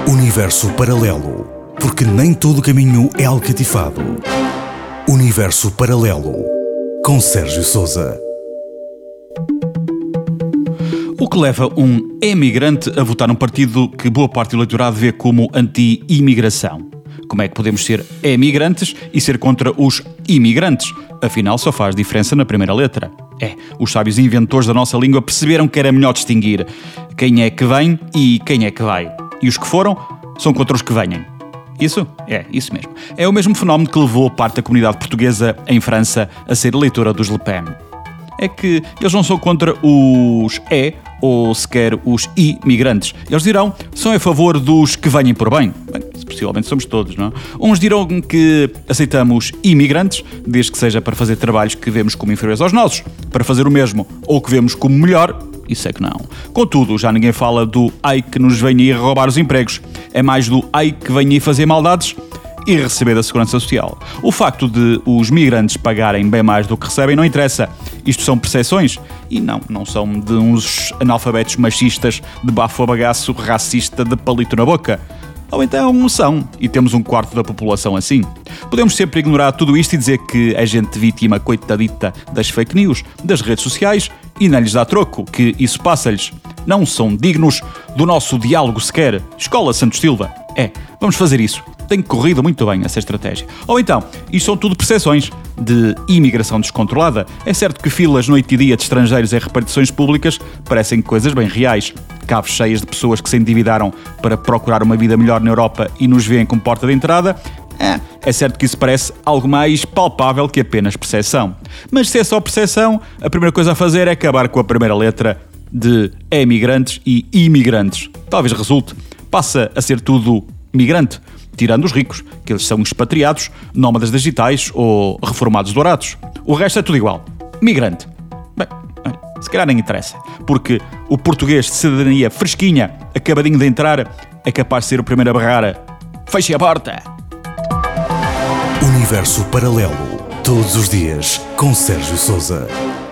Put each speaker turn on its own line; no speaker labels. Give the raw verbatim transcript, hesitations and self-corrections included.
Universo paralelo, porque nem todo caminho é alcatifado. Universo paralelo, com Sérgio Sousa.
O que leva um emigrante a votar num partido que boa parte do eleitorado vê como anti-imigração? Como é que podemos ser emigrantes e ser contra os imigrantes? Afinal, só faz diferença na primeira letra. É, os sábios inventores da nossa língua perceberam que era melhor distinguir quem é que vem e quem é que vai. E os que foram são contra os que venham. Isso? É, isso mesmo. É o mesmo fenómeno que levou parte da comunidade portuguesa em França a ser eleitora dos Le Pen. É que eles não são contra os E ou sequer os imigrantes. Eles dirão são a favor dos que venham por bem. Bem, possivelmente somos todos, não? Uns dirão que aceitamos imigrantes, desde que seja para fazer trabalhos que vemos como inferiores aos nossos, para fazer o mesmo ou que vemos como melhor. Isso é que não. Contudo, já ninguém fala do ai que nos vem aí roubar os empregos. É mais do ai que vem aí fazer maldades e receber da Segurança Social. O facto de os migrantes pagarem bem mais do que recebem não interessa. Isto são percepções e não, não são de uns analfabetos machistas de bafo a bagaço racista de palito na boca. Ou então são, e temos um quarto da população assim. Podemos sempre ignorar tudo isto e dizer que é gente vítima coitadita das fake news, das redes sociais, e não lhes dá troco, que isso passa-lhes. Não são dignos do nosso diálogo sequer. Escola Santos Silva. É, vamos fazer isso. Tem corrido muito bem essa estratégia. Ou então, isto são tudo percepções de imigração descontrolada. É certo que filas noite e dia de estrangeiros em repartições públicas parecem coisas bem reais. Caves cheias de pessoas que se endividaram para procurar uma vida melhor na Europa e nos veem como porta de entrada. É, é certo que isso parece algo mais palpável que apenas percepção. Mas se é só percepção, a primeira coisa a fazer é acabar com a primeira letra de emigrantes e imigrantes. Talvez resulte. Passa a ser tudo migrante. Tirando os ricos, que eles são expatriados, nómadas digitais ou reformados dourados. O resto é tudo igual. Migrante. Bem, se calhar nem interessa, porque o português de cidadania fresquinha, acabadinho de entrar, é capaz de ser o primeiro a barrar. Feche a porta!
Universo paralelo, todos os dias, com Sérgio Sousa.